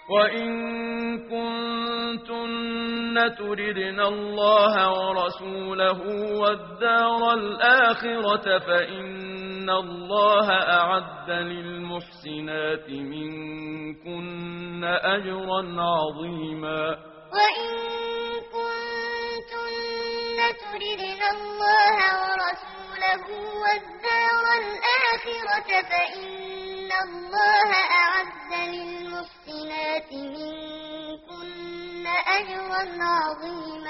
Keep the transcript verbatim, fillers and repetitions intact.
وإن كنتن تردن الله ورسوله والدار الآخرة فإن الله أعد للمحسنات منكن أجرا عظيما. وإن كنتن تردن الله ورسوله والدار الآخرة فإن الله أعد للمحسنات منكن أجرا عظيما.